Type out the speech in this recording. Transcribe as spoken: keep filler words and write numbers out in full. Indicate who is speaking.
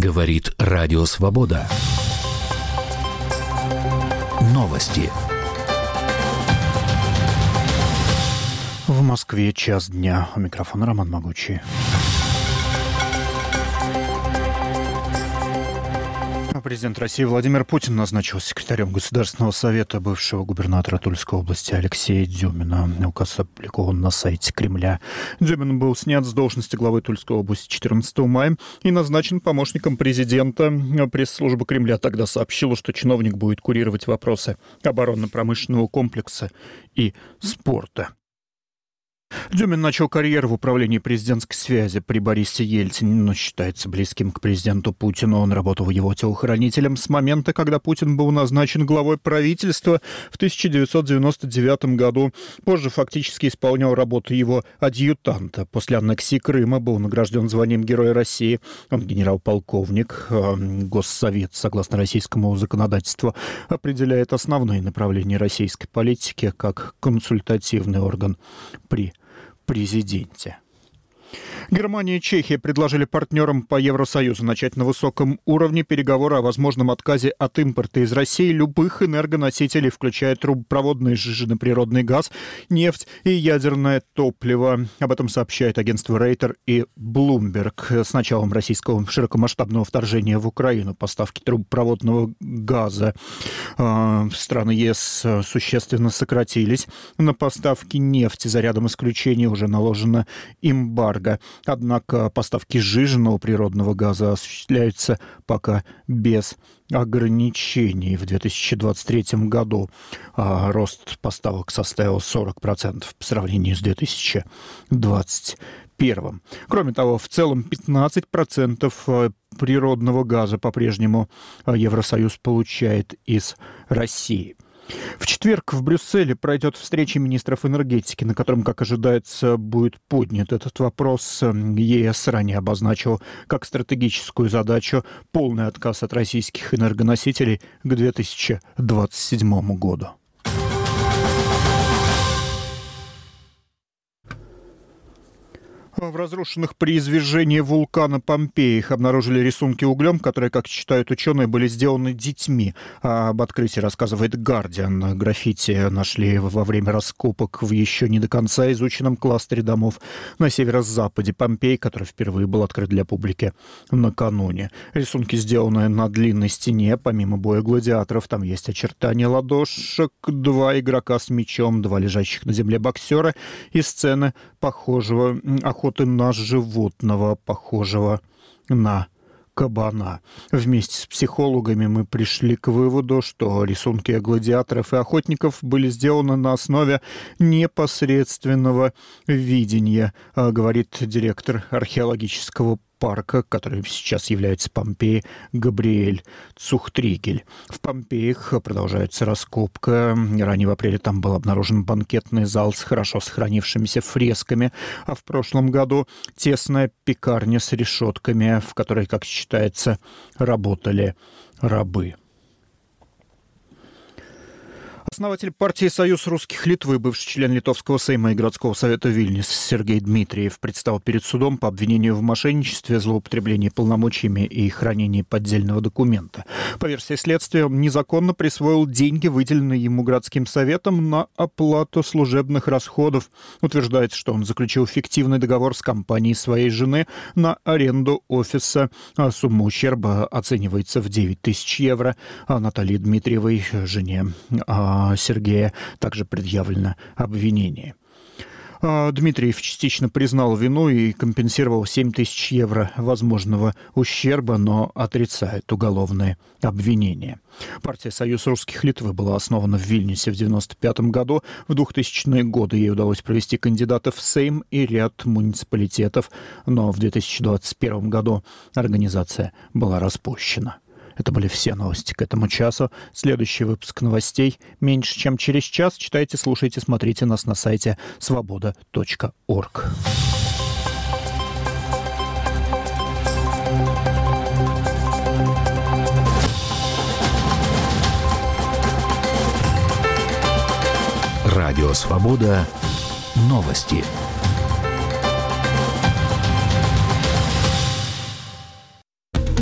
Speaker 1: Говорит Радио Свобода. Новости.
Speaker 2: В Москве час дня. У микрофона Роман Могучий. Президент России Владимир Путин назначил секретарем Государственного совета бывшего губернатора Тульской области Алексея Дюмина. Указ опубликован на сайте Кремля. Дюмин был снят с должности главы Тульской области четырнадцатого мая и назначен помощником президента. Пресс-служба Кремля тогда сообщила, что чиновник будет курировать вопросы оборонно-промышленного комплекса и спорта. Дюмин начал карьеру в управлении президентской связи при Борисе Ельцине, но считается близким к президенту Путину. Он работал его телохранителем с момента, когда Путин был назначен главой правительства в тысяча девятьсот девяносто девятом году. Позже фактически исполнял работу его адъютанта. После аннексии Крыма был награжден званием Героя России. Он генерал-полковник. Госсовет, согласно российскому законодательству, определяет основные направления российской политики как консультативный орган при президенте. Германия и Чехия предложили партнерам по Евросоюзу начать на высоком уровне переговоры о возможном отказе от импорта из России любых энергоносителей, включая трубопроводные сжиженный природный газ, нефть и ядерное топливо. Об этом сообщает агентство Рейтер и Bloomberg. С началом российского широкомасштабного вторжения в Украину поставки трубопроводного газа э, страны ЕС существенно сократились. На поставки нефти за рядом исключений уже наложено эмбарго. Однако поставки сжиженного природного газа осуществляются пока без ограничений. В две тысячи двадцать третьем году а, рост поставок составил сорок процентов по сравнению с две тысячи двадцать первым. Кроме того, в целом пятнадцать процентов природного газа по-прежнему Евросоюз получает из России. В четверг в Брюсселе пройдет встреча министров энергетики, на котором, как ожидается, будет поднят этот вопрос. ЕС ранее обозначил как стратегическую задачу полный отказ от российских энергоносителей к две тысячи двадцать седьмому году. В разрушенных при извержении вулкана Помпеях обнаружили рисунки углем, которые, как считают ученые, были сделаны детьми. Об открытии рассказывает «Гардиан». Граффити нашли во время раскопок в еще не до конца изученном кластере домов на северо-западе Помпей, который впервые был открыт для публики накануне. Рисунки сделаны на длинной стене. Помимо боя гладиаторов, там есть очертания ладошек, два игрока с мечом, два лежащих на земле боксера и сцены похожего охоты на животного, похожего на кабана. Вместе с психологами мы пришли к выводу, что рисунки гладиаторов и охотников были сделаны на основе непосредственного видения, говорит директор археологического парка, который сейчас является Помпеей, Габриэль Цухтригель. В Помпеях продолжается раскопка. Ранее в апреле там был обнаружен банкетный зал с хорошо сохранившимися фресками, а в прошлом году тесная пекарня с решетками, в которой, как считается, работали рабы. Основатель партии «Союз русских Литвы», бывший член Литовского Сейма и городского совета Вильнюс Сергей Дмитриев предстал перед судом по обвинению в мошенничестве, злоупотреблении полномочиями и хранении поддельного документа. По версии следствия, он незаконно присвоил деньги, выделенные ему городским советом, на оплату служебных расходов. Утверждается, что он заключил фиктивный договор с компанией своей жены на аренду офиса. Сумма ущерба оценивается в девять тысяч евро. А Наталье Дмитриевой, жене Сергея, также предъявлено обвинение. Дмитриев частично признал вину и компенсировал семь тысяч евро возможного ущерба, но отрицает уголовные обвинения. Партия «Союз русских Литвы» была основана в Вильнюсе в девяносто пятом году. В двухтысячные годы ей удалось провести кандидатов в Сейм и ряд муниципалитетов, но в две тысячи двадцать первом году организация была распущена. Это были все новости к этому часу. Следующий выпуск новостей меньше, чем через час. Читайте, слушайте, смотрите нас на сайте свобода точка орг.
Speaker 1: Радио «Свобода». Новости.